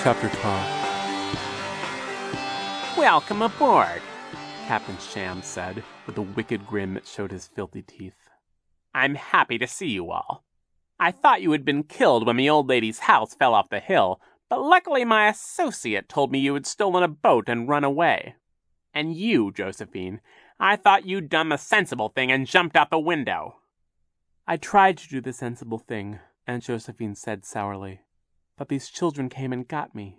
Chapter 12. "Welcome aboard," Captain Sham said, with a wicked grin that showed his filthy teeth. "I'm happy to see you all. I thought you had been killed when the old lady's house fell off the hill, but luckily my associate told me you had stolen a boat and run away. And you, Josephine, I thought you'd done the sensible thing and jumped out the window." "I tried to do the sensible thing," Aunt Josephine said sourly, "but these children came and got me."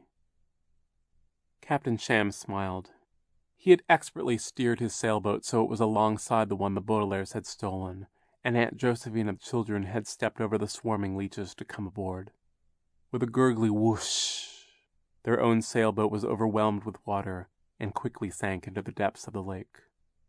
Captain Sham smiled. He had expertly steered his sailboat so it was alongside the one the Baudelaires had stolen, and Aunt Josephine and the children had stepped over the swarming leeches to come aboard. With a gurgly whoosh, their own sailboat was overwhelmed with water and quickly sank into the depths of the lake.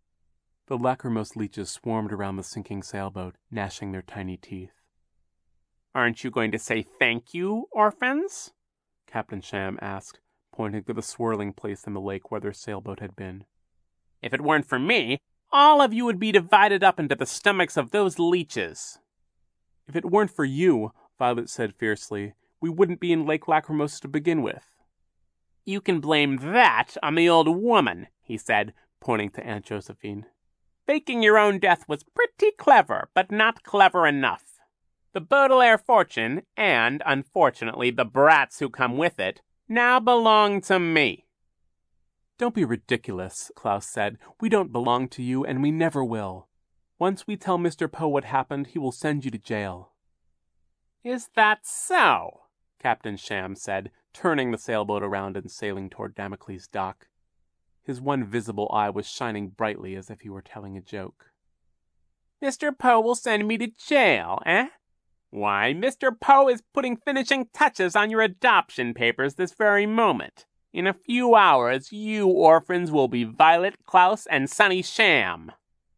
The lachrymose leeches swarmed around the sinking sailboat, gnashing their tiny teeth. "Aren't you going to say thank you, orphans?" Captain Sham asked, pointing to the swirling place in the lake where their sailboat had been. "If it weren't for me, all of you would be divided up into the stomachs of those leeches." "If it weren't for you," Violet said fiercely, "we wouldn't be in Lake Lachrymose to begin with." "You can blame that on the old woman," he said, pointing to Aunt Josephine. "Faking your own death was pretty clever, but not clever enough. The Baudelaire fortune, and, unfortunately, the brats who come with it, now belong to me." "Don't be ridiculous," Klaus said. "We don't belong to you, and we never will. Once we tell Mr. Poe what happened, he will send you to jail." "Is that so?" Captain Sham said, turning the sailboat around and sailing toward Damocles' dock. His one visible eye was shining brightly as if he were telling a joke. "Mr. Poe will send me to jail, eh? Why, Mr. Poe is putting finishing touches on your adoption papers this very moment. In a few hours, you orphans will be Violet, Klaus, and Sonny Sham."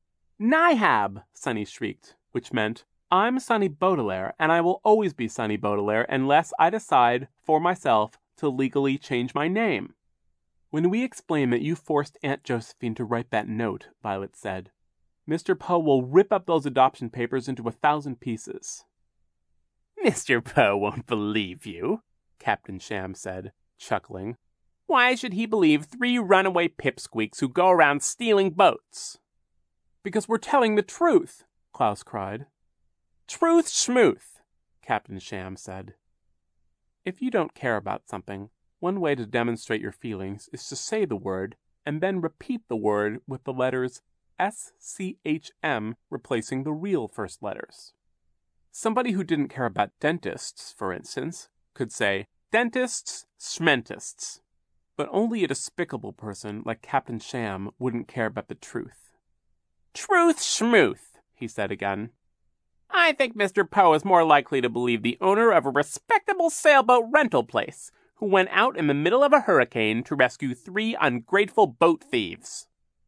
"Nihab!" Sonny shrieked, which meant, "I'm Sonny Baudelaire, and I will always be Sonny Baudelaire unless I decide, for myself, to legally change my name." "When we explain that you forced Aunt Josephine to write that note," Violet said, "Mr. Poe will rip up those adoption papers into 1,000 pieces." "Mr. Poe won't believe you," Captain Sham said, chuckling. "Why should he believe 3 runaway pipsqueaks who go around stealing boats?" "Because we're telling the truth," Klaus cried. "Truth schmooth," Captain Sham said. If you don't care about something, one way to demonstrate your feelings is to say the word and then repeat the word with the letters SCHM replacing the real first letters. Somebody who didn't care about dentists, for instance, could say dentists, schmentists. But only a despicable person like Captain Sham wouldn't care about the truth. "Truth schmooth," he said again. "I think Mr. Poe is more likely to believe the owner of a respectable sailboat rental place who went out in the middle of a hurricane to rescue 3 ungrateful boat thieves."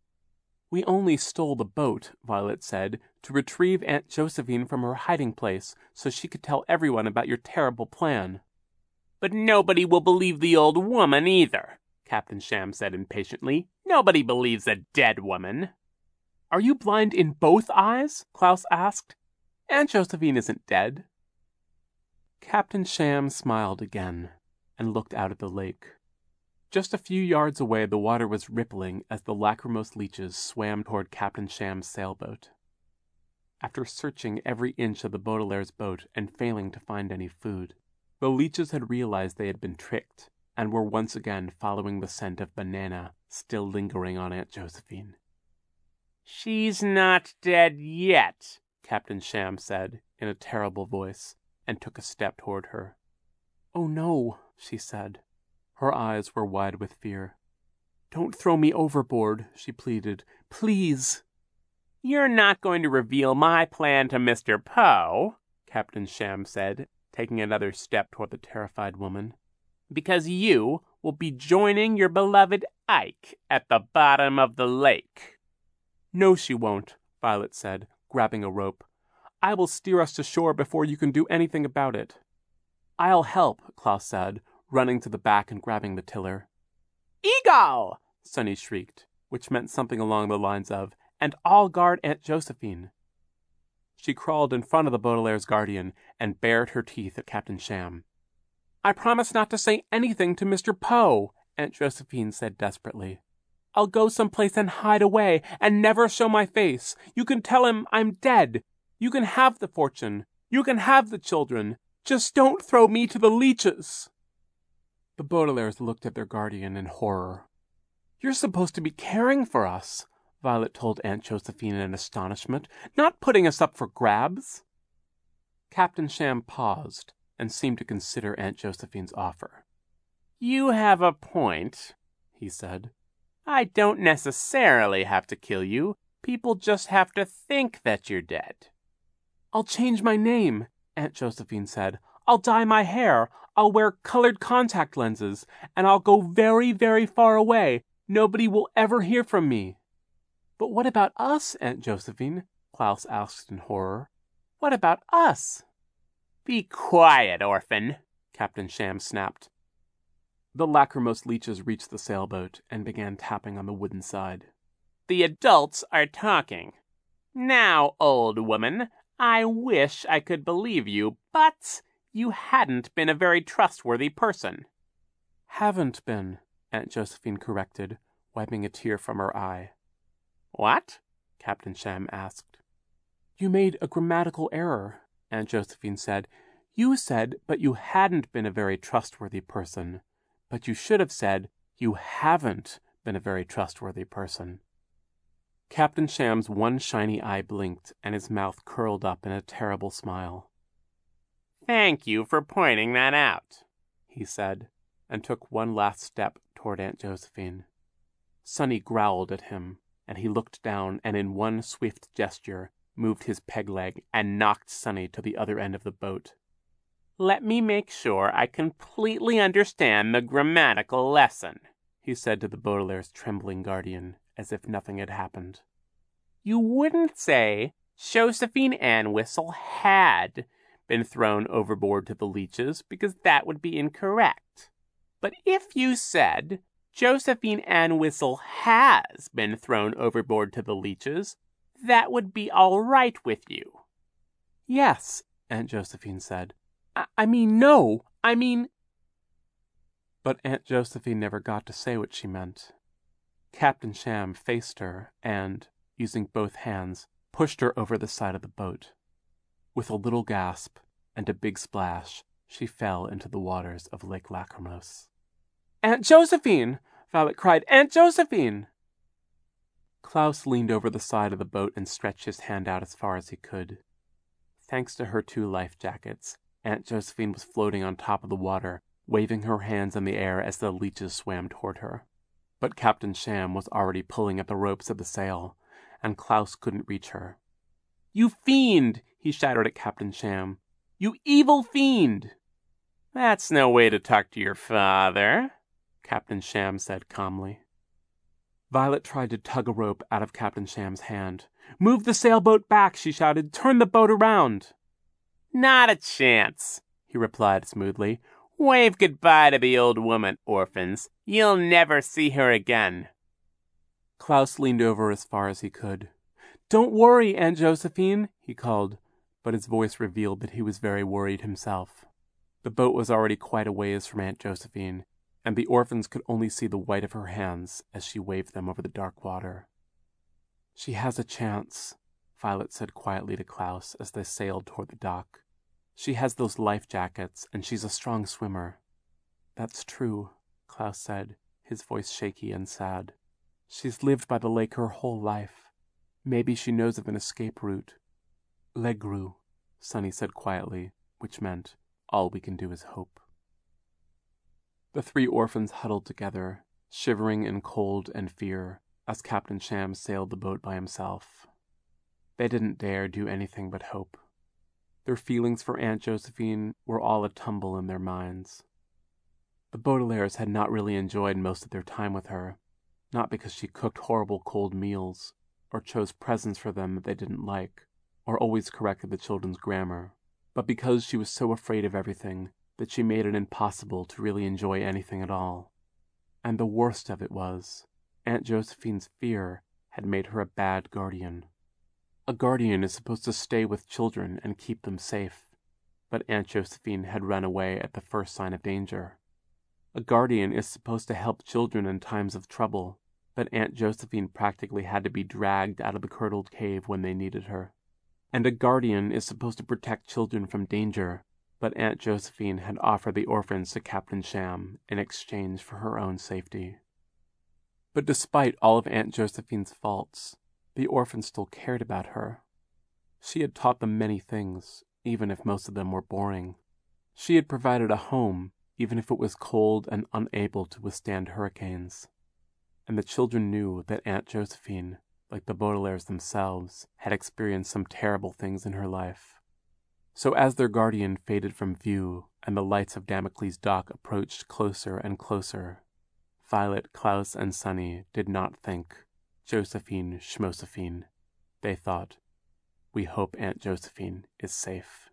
"We only stole the boat," Violet said, "to retrieve Aunt Josephine from her hiding place so she could tell everyone about your terrible plan." "But nobody will believe the old woman either," Captain Sham said impatiently. "Nobody believes a dead woman." "Are you blind in both eyes?" Klaus asked. "Aunt Josephine isn't dead." Captain Sham smiled again and looked out at the lake. Just a few yards away the water was rippling as the lachrymose leeches swam toward Captain Sham's sailboat. After searching every inch of the Baudelaire's boat and failing to find any food, the leeches had realized they had been tricked and were once again following the scent of banana still lingering on Aunt Josephine. "She's not dead yet," Captain Sham said in a terrible voice, and took a step toward her. "Oh no," she said. Her eyes were wide with fear. "Don't throw me overboard," she pleaded. "Please." "You're not going to reveal my plan to Mr. Poe," Captain Sham said, taking another step toward the terrified woman, "because you will be joining your beloved Ike at the bottom of the lake." "No, she won't," Violet said, grabbing a rope. "I will steer us to shore before you can do anything about it." "I'll help," Klaus said, running to the back and grabbing the tiller. "Eagle!" Sonny shrieked, which meant something along the lines of, "And I'll guard Aunt Josephine." She crawled in front of the Baudelaire's guardian and bared her teeth at Captain Sham. I promise not to say anything to Mr. Poe, Aunt Josephine said desperately. I'll go someplace and hide away and never show my face. You can tell him I'm dead. You can have the fortune. You can have the children. Just don't throw me to the leeches. The Baudelaires looked at their guardian in horror. You're supposed to be caring for us, Violet told Aunt Josephine in astonishment, not putting us up for grabs. Captain Sham paused and seemed to consider Aunt Josephine's offer. You have a point, he said. I don't necessarily have to kill you. People just have to think that you're dead. I'll change my name, Aunt Josephine said. I'll dye my hair. I'll wear colored contact lenses. And I'll go very, very far away. Nobody will ever hear from me. But what about us, Aunt Josephine? Klaus asked in horror. What about us? Be quiet, orphan, Captain Sham snapped. The lachrymose leeches reached the sailboat and began tapping on the wooden side. The adults are talking. Now, old woman, I wish I could believe you, but you hadn't been a very trustworthy person. Haven't been, Aunt Josephine corrected, wiping a tear from her eye. What? Captain Sham asked. You made a grammatical error, Aunt Josephine said. You said, but you hadn't been a very trustworthy person. But you should have said, you haven't been a very trustworthy person. Captain Sham's one shiny eye blinked, and his mouth curled up in a terrible smile. Thank you for pointing that out, he said, and took one last step toward Aunt Josephine. Sonny growled at him, and he looked down and in one swift gesture moved his peg leg and knocked Sonny to the other end of the boat. Let me make sure I completely understand the grammatical lesson, he said to the Baudelaire's trembling guardian, as if nothing had happened. You wouldn't say Josephine Anwhistle had been thrown overboard to the leeches, because that would be incorrect. But if you said Josephine Anwhistle has been thrown overboard to the leeches, that would be all right with you. Yes, Aunt Josephine said. I mean, no. I mean... But Aunt Josephine never got to say what she meant. Captain Sham faced her and, using both hands, pushed her over the side of the boat. With a little gasp and a big splash, she fell into the waters of Lake Lachrymose. Aunt Josephine! Violet cried. Aunt Josephine! Klaus leaned over the side of the boat and stretched his hand out as far as he could. Thanks to her 2 life jackets, Aunt Josephine was floating on top of the water, waving her hands in the air as the leeches swam toward her. But Captain Sham was already pulling at the ropes of the sail, and Klaus couldn't reach her. You fiend! He shouted at Captain Sham. You evil fiend! That's no way to talk to your father, Captain Sham said calmly. Violet tried to tug a rope out of Captain Sham's hand. Move the sailboat back, she shouted. Turn the boat around. Not a chance, he replied smoothly. Wave goodbye to the old woman, orphans. You'll never see her again. Klaus leaned over as far as he could. Don't worry, Aunt Josephine, he called, but his voice revealed that he was very worried himself. The boat was already quite a ways from Aunt Josephine, and the orphans could only see the white of her hands as she waved them over the dark water. She has a chance, Violet said quietly to Klaus as they sailed toward the dock. She has those life jackets, and she's a strong swimmer. That's true, Klaus said, his voice shaky and sad. She's lived by the lake her whole life. Maybe she knows of an escape route. Legru, Sonny said quietly, which meant, all we can do is hope. The 3 orphans huddled together, shivering in cold and fear, as Captain Sham sailed the boat by himself. They didn't dare do anything but hope. Their feelings for Aunt Josephine were all a tumble in their minds. The Baudelaires had not really enjoyed most of their time with her, not because she cooked horrible cold meals, or chose presents for them that they didn't like, or always corrected the children's grammar, but because she was so afraid of everything that she made it impossible to really enjoy anything at all. And the worst of it was, Aunt Josephine's fear had made her a bad guardian. A guardian is supposed to stay with children and keep them safe. but Aunt Josephine had run away at the first sign of danger. A guardian is supposed to help children in times of trouble, but Aunt Josephine practically had to be dragged out of the curdled cave when they needed her. And a guardian is supposed to protect children from danger, but Aunt Josephine had offered the orphans to Captain Sham in exchange for her own safety. But despite all of Aunt Josephine's faults, the orphans still cared about her. She had taught them many things, even if most of them were boring. She had provided a home, even if it was cold and unable to withstand hurricanes. And the children knew that Aunt Josephine, like the Baudelaires themselves, had experienced some terrible things in her life. So as their guardian faded from view and the lights of Damocles' dock approached closer and closer, Violet, Klaus, and Sunny did not think, Josephine, Schmosephine. They thought, we hope Aunt Josephine is safe.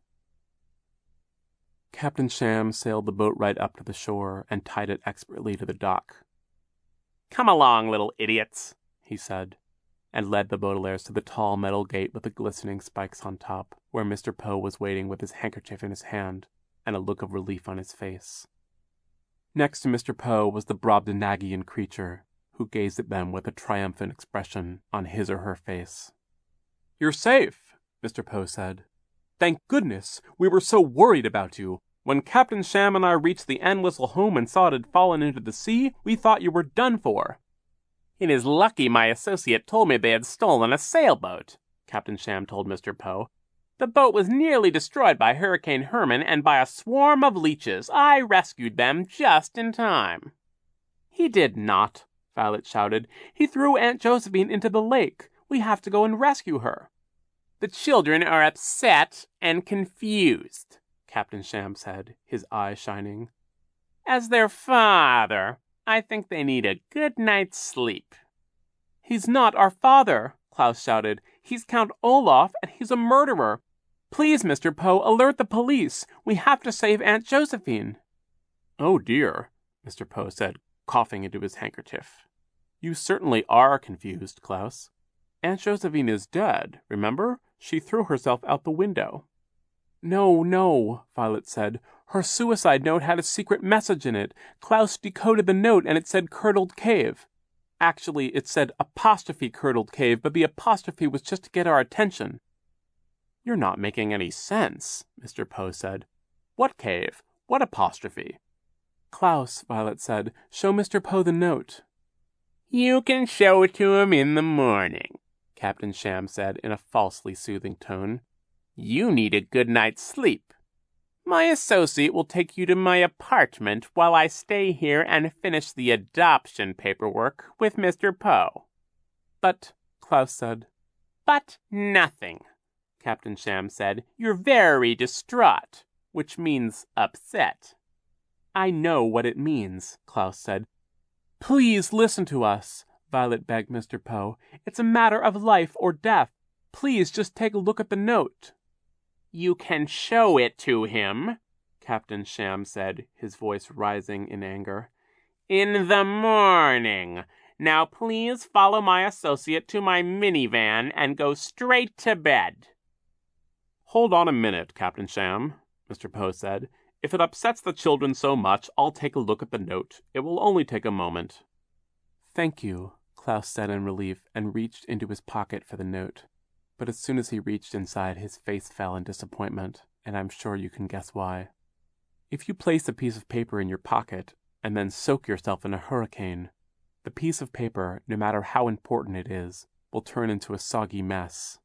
Captain Sham sailed the boat right up to the shore and tied it expertly to the dock. "Come along, little idiots," he said, and led the Baudelaires to the tall metal gate with the glistening spikes on top, where Mr. Poe was waiting with his handkerchief in his hand and a look of relief on his face. Next to Mr. Poe was the Brobdingnagian creature, who gazed at them with a triumphant expression on his or her face. "You're safe," Mr. Poe said. "Thank goodness! We were so worried about you. When Captain Sham and I reached the Anwhistle home and saw it had fallen into the sea, we thought you were done for." "It is lucky my associate told me they had stolen a sailboat," Captain Sham told Mr. Poe. "The boat was nearly destroyed by Hurricane Herman and by a swarm of leeches. I rescued them just in time." "He did not," Violet shouted. "He threw Aunt Josephine into the lake. We have to go and rescue her." "The children are upset and confused," Captain Sham said, his eyes shining. "As their father, I think they need a good night's sleep." "He's not our father," Klaus shouted. "He's Count Olaf, and he's a murderer. Please, Mr. Poe, alert the police. We have to save Aunt Josephine." "Oh dear," Mr. Poe said, coughing into his handkerchief. "You certainly are confused, Klaus. Aunt Josephine is dead, remember? She threw herself out the window." No, Violet said. "Her suicide note had a secret message in it. Klaus decoded the note and it said Curdled Cave. Actually, it said apostrophe Curdled Cave, but the apostrophe was just to get our attention." "You're not making any sense," Mr. Poe said. "What cave? What apostrophe?" "Klaus," Violet said, "show Mr. Poe the note." "You can show it to him in the morning," Captain Sham said in a falsely soothing tone. "You need a good night's sleep. My associate will take you to my apartment while I stay here and finish the adoption paperwork with Mr. Poe." "But," Klaus said. "But nothing," Captain Sham said. "You're very distraught, which means upset." "I know what it means," Klaus said. "Please listen to us," Violet begged Mr. Poe. "It's a matter of life or death. Please just take a look at the note." "You can show it to him," Captain Sham said, his voice rising in anger. "In the morning. Now please follow my associate to my minivan and go straight to bed." "Hold on a minute, Captain Sham," Mr. Poe said. "If it upsets the children so much, I'll take a look at the note. It will only take a moment." "Thank you," Klaus said in relief and reached into his pocket for the note. But as soon as he reached inside, his face fell in disappointment, and I'm sure you can guess why. If you place a piece of paper in your pocket and then soak yourself in a hurricane, the piece of paper, no matter how important it is, will turn into a soggy mess.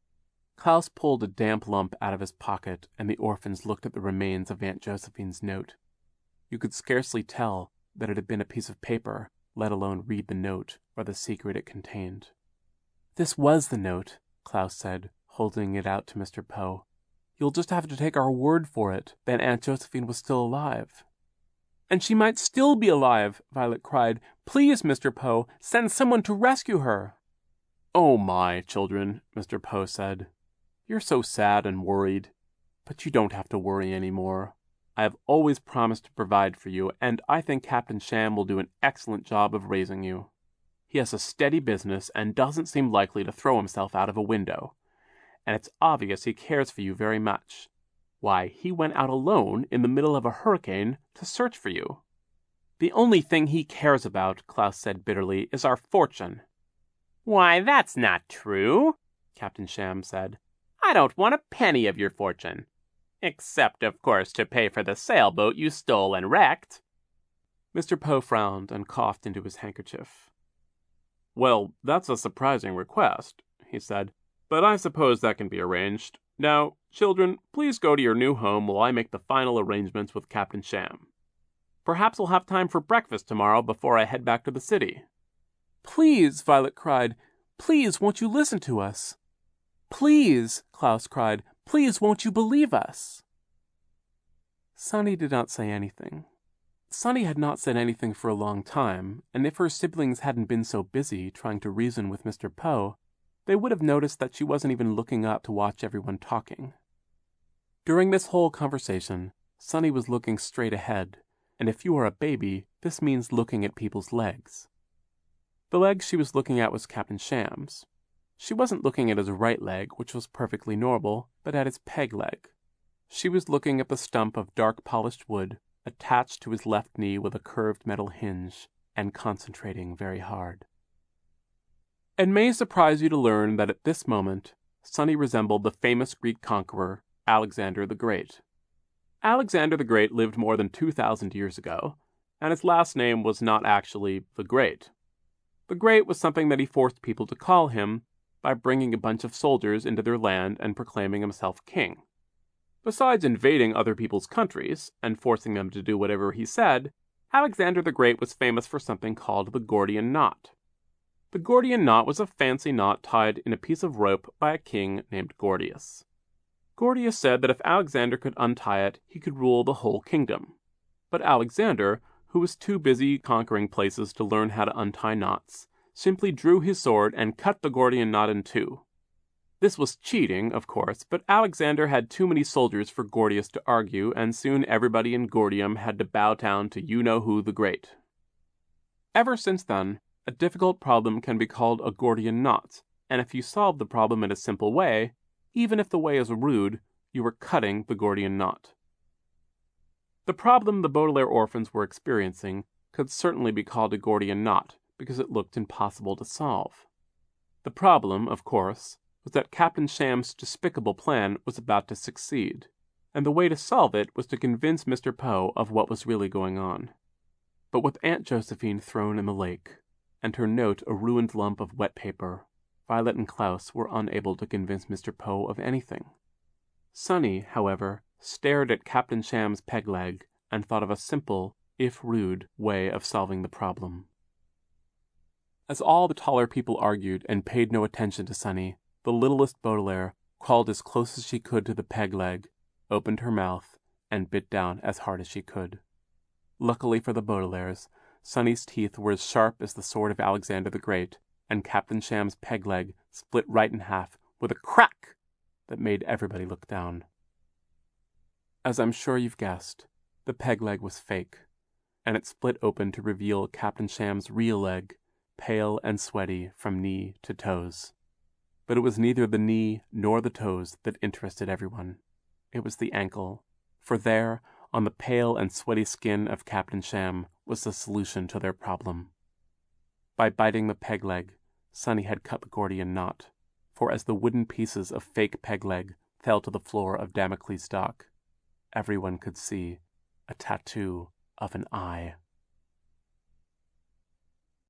Klaus pulled a damp lump out of his pocket, and the orphans looked at the remains of Aunt Josephine's note. You could scarcely tell that it had been a piece of paper, let alone read the note or the secret it contained. "This was the note," Klaus said, holding it out to Mr. Poe. "You'll just have to take our word for it that Aunt Josephine was still alive." "And she might still be alive," Violet cried. "Please, Mr. Poe, send someone to rescue her." "Oh my, children," Mr. Poe said. "You're so sad and worried. But you don't have to worry anymore. I have always promised to provide for you, and I think Captain Sham will do an excellent job of raising you. He has a steady business and doesn't seem likely to throw himself out of a window. And it's obvious he cares for you very much. Why, he went out alone in the middle of a hurricane to search for you." "The only thing he cares about," Klaus said bitterly, "is our fortune." "Why, that's not true," Captain Sham said. "I don't want a penny of your fortune. Except, of course, to pay for the sailboat you stole and wrecked." Mr. Poe frowned and coughed into his handkerchief. "Well, that's a surprising request," he said, "but I suppose that can be arranged. Now, children, please go to your new home while I make the final arrangements with Captain Sham. Perhaps we'll have time for breakfast tomorrow before I head back to the city." "Please," Violet cried. "Please, won't you listen to us?" "Please," Klaus cried. "Please, won't you believe us?" Sunny did not say anything. Sunny had not said anything for a long time, and if her siblings hadn't been so busy trying to reason with Mr. Poe, they would have noticed that she wasn't even looking up to watch everyone talking. During this whole conversation, Sunny was looking straight ahead, and if you are a baby, this means looking at people's legs. The leg she was looking at was Captain Sham's. She wasn't looking at his right leg, which was perfectly normal, but at his peg leg. She was looking at the stump of dark polished wood attached to his left knee with a curved metal hinge, and concentrating very hard. It may surprise you to learn that at this moment, Sunny resembled the famous Greek conqueror, Alexander the Great. Alexander the Great lived more than 2,000 years ago, and his last name was not actually the Great. The Great was something that he forced people to call him by bringing a bunch of soldiers into their land and proclaiming himself king. Besides invading other people's countries and forcing them to do whatever he said, Alexander the Great was famous for something called the Gordian knot. The Gordian knot was a fancy knot tied in a piece of rope by a king named Gordius. Gordius said that if Alexander could untie it, he could rule the whole kingdom. But Alexander, who was too busy conquering places to learn how to untie knots, simply drew his sword and cut the Gordian knot in two. This was cheating, of course, but Alexander had too many soldiers for Gordius to argue, and soon everybody in Gordium had to bow down to you-know-who the Great. Ever since then, a difficult problem can be called a Gordian knot, and if you solve the problem in a simple way, even if the way is rude, you are cutting the Gordian knot. The problem the Baudelaire orphans were experiencing could certainly be called a Gordian knot, because it looked impossible to solve. The problem, of course, was that Captain Sham's despicable plan was about to succeed, and the way to solve it was to convince Mr. Poe of what was really going on. But with Aunt Josephine thrown in the lake, and her note a ruined lump of wet paper, Violet and Klaus were unable to convince Mr. Poe of anything. Sunny, however, stared at Captain Sham's peg leg and thought of a simple, if rude, way of solving the problem. As all the taller people argued and paid no attention to Sunny, the littlest Baudelaire crawled as close as she could to the peg leg, opened her mouth, and bit down as hard as she could. Luckily for the Baudelaires, Sunny's teeth were as sharp as the sword of Alexander the Great, and Captain Sham's peg leg split right in half with a crack that made everybody look down. As I'm sure you've guessed, the peg leg was fake, and it split open to reveal Captain Sham's real leg, pale and sweaty from knee to toes. But it was neither the knee nor the toes that interested everyone. It was the ankle, for there, on the pale and sweaty skin of Captain Sham, was the solution to their problem. By biting the peg leg, Sunny had cut the Gordian knot, for as the wooden pieces of fake peg leg fell to the floor of Damocles' dock, everyone could see a tattoo of an eye.